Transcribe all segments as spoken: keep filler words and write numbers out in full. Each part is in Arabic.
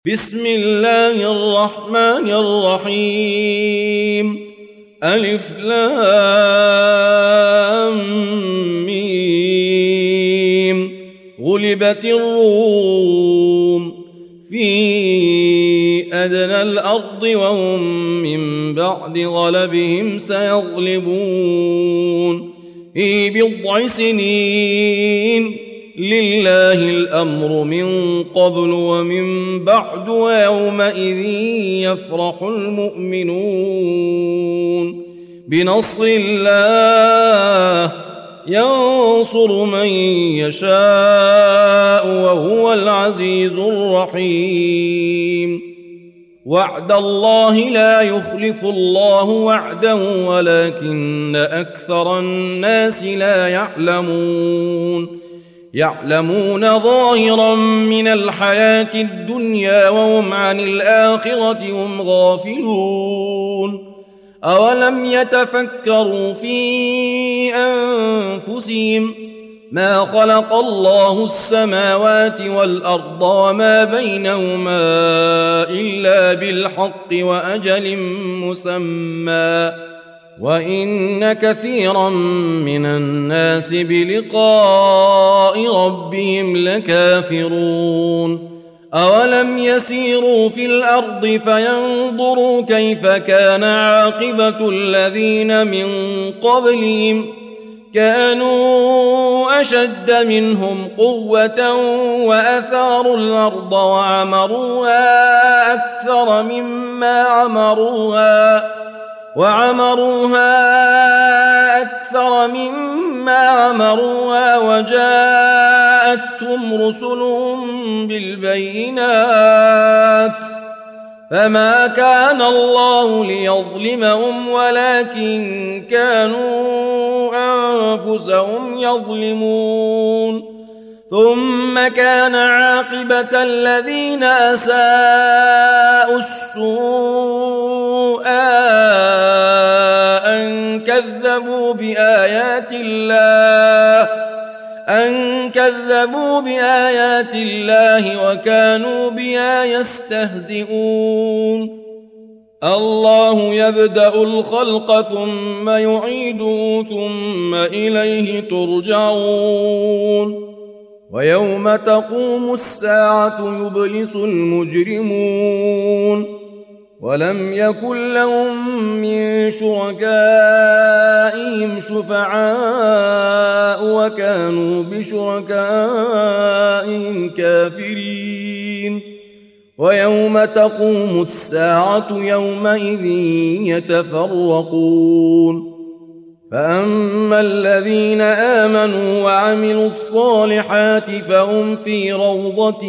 بسم الله الرحمن الرحيم ألف لام ميم غلبت الروم في أدنى الأرض وهم من بعد غلبهم سيغلبون في بضع سنين لله الأمر من قبل ومن بعد ويومئذ يفرح المؤمنون بنصر الله ينصر من يشاء وهو العزيز الرحيم وعد الله لا يخلف الله وعده ولكن أكثر الناس لا يعلمون يعلمون ظاهرا من الحياة الدنيا وهم عن الآخرة هم غافلون أولم يتفكروا في أنفسهم ما خلق الله السماوات والأرض وما بينهما إلا بالحق وأجل مسمى وإن كثيرا من الناس بلقاء ربهم لكافرون أولم يسيروا في الأرض فينظروا كيف كان عاقبة الذين من قبلهم كانوا أشد منهم قوة وأثاروا الأرض وعمروها أكثر مما عمروها وعمروها أكثر مما عمروها وجاءتهم رسلهم بالبينات فما كان الله ليظلمهم ولكن كانوا أنفسهم يظلمون ثم كان عاقبة الذين أساءوا السوء أن كذبوا بآيات الله أن كذبوا بآيات الله وكانوا بها يستهزئون الله يبدأ الخلق ثم يعيده ثم إليه ترجعون ويوم تقوم الساعة يبلس المجرمون ولم يكن لهم من شركائهم شفعاء وكانوا بشركائهم كافرين ويوم تقوم الساعة يومئذ يتفرقون فأما الذين آمنوا وعملوا الصالحات فهم في روضة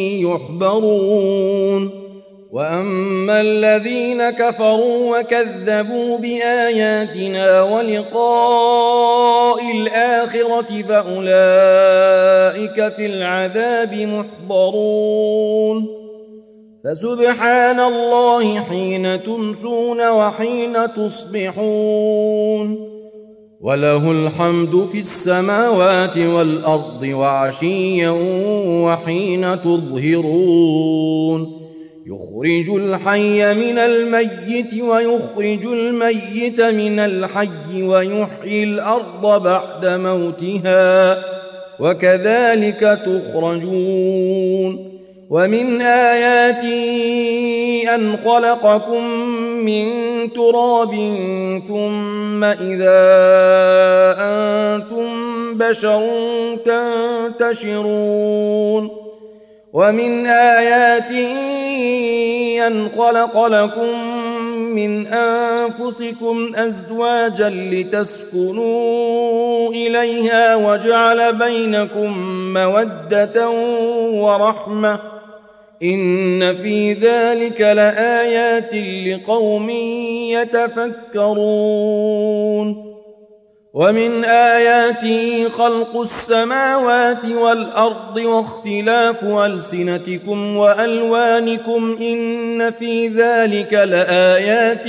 يحبرون وأما الذين كفروا وكذبوا بآياتنا ولقاء الآخرة فأولئك في العذاب محضرون فسبحان الله حين تمسون وحين تصبحون وله الحمد في السماوات والأرض وعشيا وحين تظهرون يخرج الحي من الميت ويخرج الميت من الحي ويحيي الأرض بعد موتها وكذلك تخرجون ومن آياته أن خلقكم من تراب ثم إذا أنتم بشر تنتشرون ومن آياته أن خلق لكم من أنفسكم أزواجا لتسكنوا إليها وجعل بينكم مودة ورحمة إن في ذلك لآيات لقوم يتفكرون ومن آياته خلق السماوات والأرض واختلاف ألسنتكم وألوانكم إن في ذلك لآيات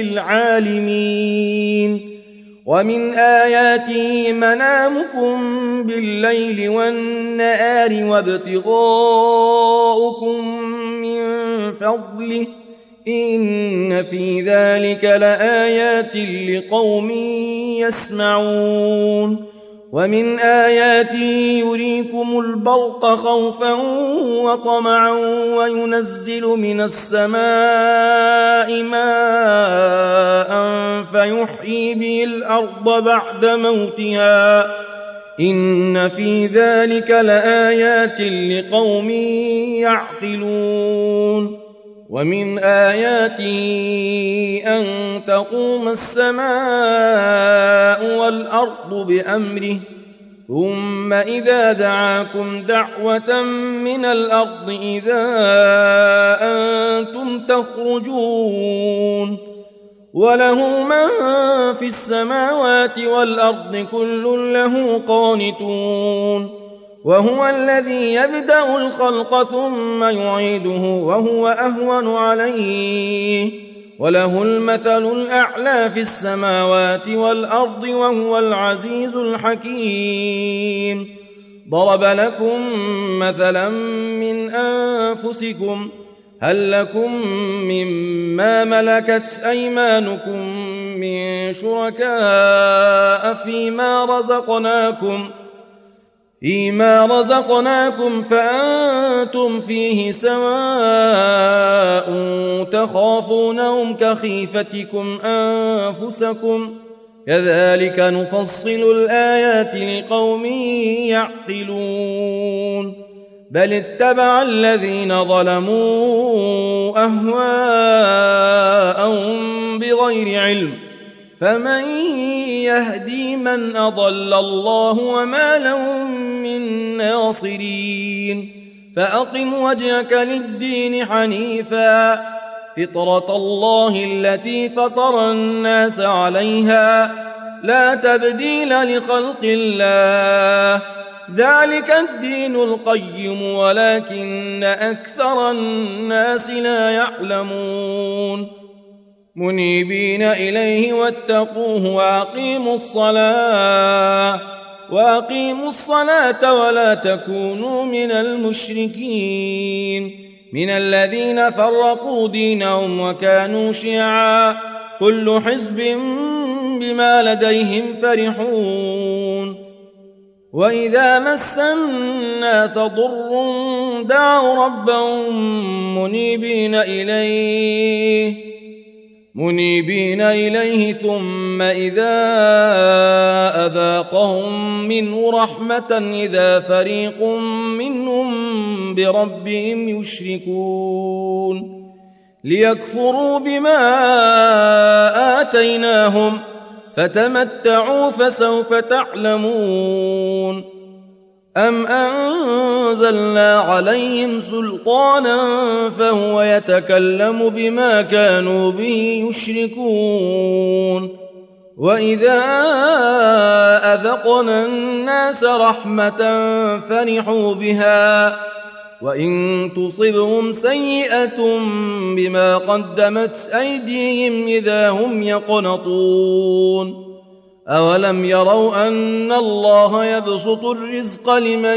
للعالمين ومن آياته منامكم بالليل والنهار وابتغاؤكم من فضله إن في ذلك لآيات لقوم يسمعون ومن آياته يريكم البرق خوفا وطمعا وينزل من السماء ماء فيحيي به الأرض بعد موتها إن في ذلك لآيات لقوم يعقلون ومن آياته أن تقوم السماء والأرض بأمره ثم إذا دعاكم دعوة من الأرض إذا أنتم تخرجون وله من في السماوات والأرض كل له قانتون وهو الذي يبدأ الخلق ثم يعيده وهو أهون عليه وله المثل الأعلى في السماوات والأرض وهو العزيز الحكيم ضرب لكم مثلا من أنفسكم هل لكم مما ملكت أيمانكم من شركاء فيما رزقناكم فيما رزقناكم فأنتم فيه سواء تخافونهم كخيفتكم أنفسكم كذلك نفصل الآيات لقوم يعقلون بل اتبع الذين ظلموا أهواءهم بغير علم فمن يهدي من أضل الله وما لهم من ناصرين فأقم وجهك للدين حنيفا فطرة الله التي فطر الناس عليها لا تبديل لخلق الله ذلك الدين القيم ولكن أكثر الناس لا يعلمون منيبين إليه واتقوه وأقيموا الصلاة وأقيموا الصلاة ولا تكونوا من المشركين من الذين فرقوا دينهم وكانوا شيعا كل حزب بما لديهم فرحون وإذا مس الناس ضر دعوا ربهم منيبين إليه منيبين إليه ثم إذا أذاقهم منه رحمة إذا فريق منهم بربهم يشركون ليكفروا بما آتيناهم فتمتعوا فسوف تعلمون أم أنزلنا عليهم سلطانا فهو يتكلم بما كانوا به يشركون وإذا أذقنا الناس رحمة فرحوا بها وإن تصبهم سيئة بما قدمت أيديهم إذا هم يقنطون أولم يروا أن الله يبسط الرزق لمن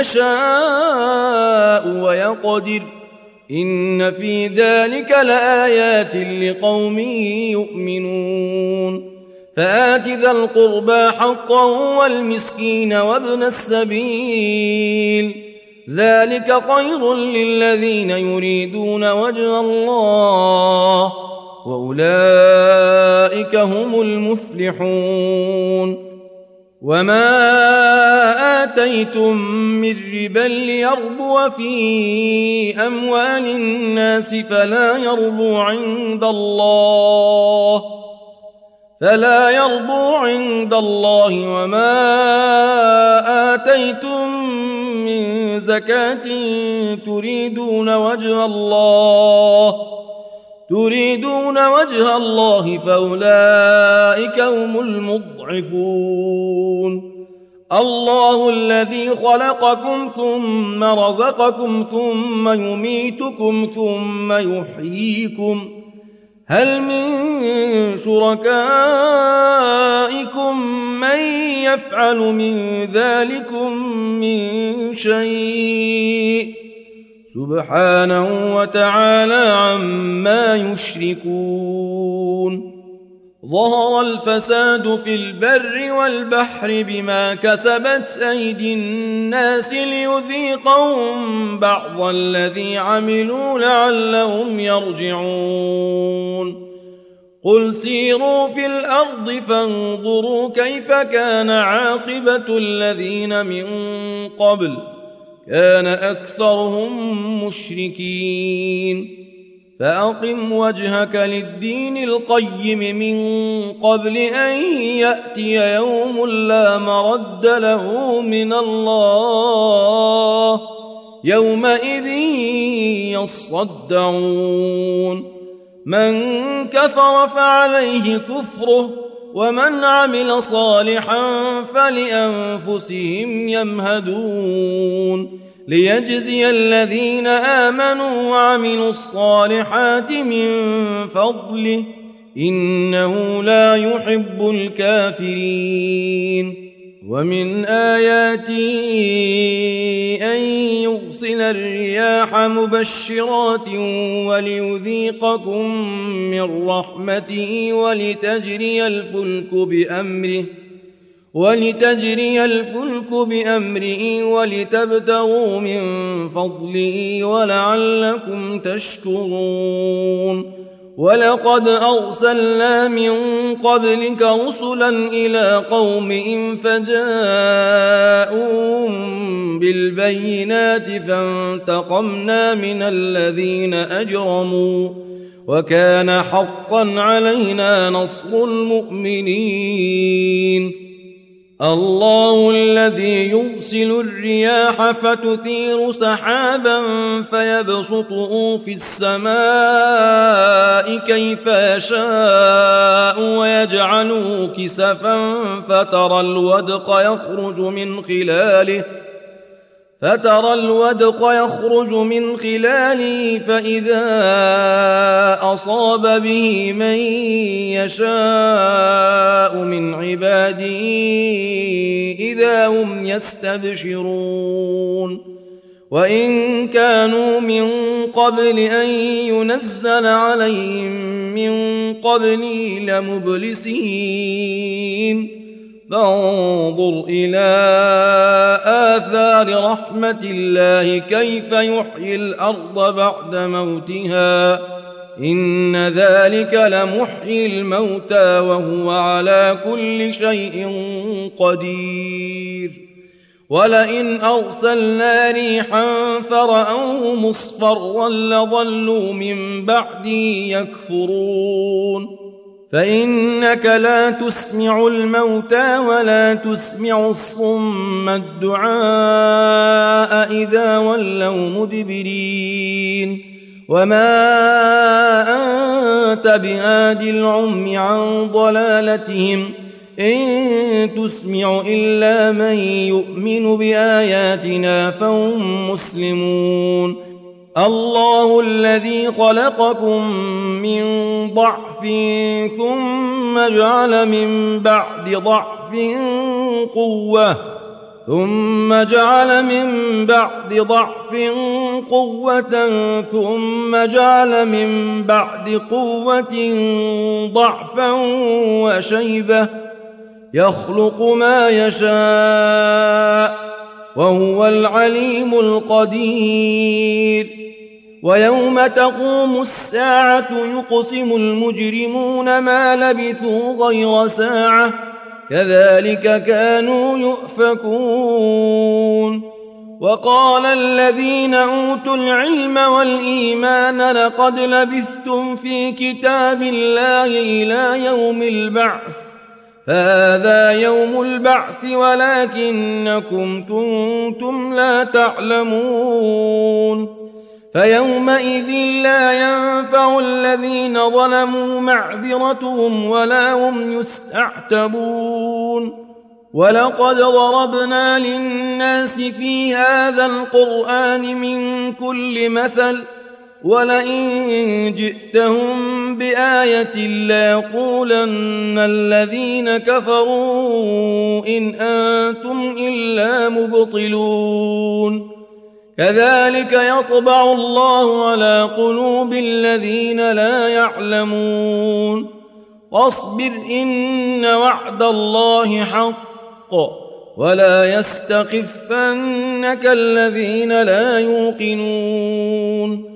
يشاء ويقدر إن في ذلك لآيات لقوم يؤمنون فآت ذا القربى حقا والمسكين وابن السبيل ذلك خير للذين يريدون وجه الله وأولئك هم المفلحون وما آتيتم من ربا ليربو في أموال الناس فلا يربو عند الله فلا يربو عند الله وما آتيتم من زكاة تريدون وجه الله تريدون وجه الله فأولئك هم المضعفون الله الذي خلقكم ثم رزقكم ثم يميتكم ثم يحييكم هل من شركائكم من يفعل من ذلكم من شيء سبحانه وتعالى عما يشركون ظهر الفساد في البر والبحر بما كسبت أيدي الناس ليذيقهم بعض الذي عملوا لعلهم يرجعون قل سيروا في الأرض فانظروا كيف كان عاقبة الذين من قبل كان أكثرهم مشركين فأقم وجهك للدين القيم من قبل أن يأتي يوم لا مرد له من الله يومئذ يصدعون من كفر فعليه كفره ومن عمل صالحا فلأنفسهم يمهدون ليجزي الذين آمنوا وعملوا الصالحات من فضله إنه لا يحب الكافرين ومن آياته أن يرسل الرياح مبشرات وليذيقكم من رحمته ولتجري الفلك بأمره ولتجري الفلك بأمره ولتبتغوا من فضله ولعلكم تشكرون ولقد أرسلنا من قبلك رسلا إلى قومهم فجاءوهم بالبينات فانتقمنا من الذين أجرموا وكان حقا علينا نصر المؤمنين الله الذي يرسل الرياح فتثير سحابا فيبسطه في السماء كيف يشاء ويجعله كسفا فترى الودق يخرج من خلاله فترى الودق يخرج من خلاله فإذا أصاب به من يشاء من عباده إذا هم يستبشرون وإن كانوا من قبل أن ينزل عليهم من قبله لمبلسين فانظر إلى آثار رحمة الله كيف يحيي الأرض بعد موتها إن ذلك لمحيي الموتى وهو على كل شيء قدير ولئن أرسلنا ريحا فرأوه مصفرا لظلوا من بعده يكفرون فإنك لا تسمع الموتى ولا تسمع الصم الدعاء إذا ولوا مدبرين وما أنت بهاد العمي عن ضلالتهم إن تسمع إلا من يؤمن بآياتنا فهم مسلمون الله الذي خلقكم من ضعف ثم جعل من بعد ضعف قوة ثم جعل من بعد ضعف قوة ثم جعل من بعد قوة ضعفا وشيبة يخلق ما يشاء وهو العليم القدير ويوم تقوم الساعة يقسم المجرمون ما لبثوا غير ساعة كذلك كانوا يؤفكون وقال الذين أوتوا العلم والإيمان لقد لبثتم في كتاب الله إلى يوم البعث فهذا يوم البعث ولكنكم كنتم لا تعلمون فيومئذ لا ينفع الذين ظلموا معذرتهم ولا هم يستعتبون ولقد ضربنا للناس في هذا القرآن من كل مثل ولئن جئتهم بآية ليقولن الذين كفروا إن أنتم إلا مبطلون كذلك يطبع الله على قلوب الذين لا يعلمون واصبر إن وعد الله حق ولا يستخفنك الذين لا يوقنون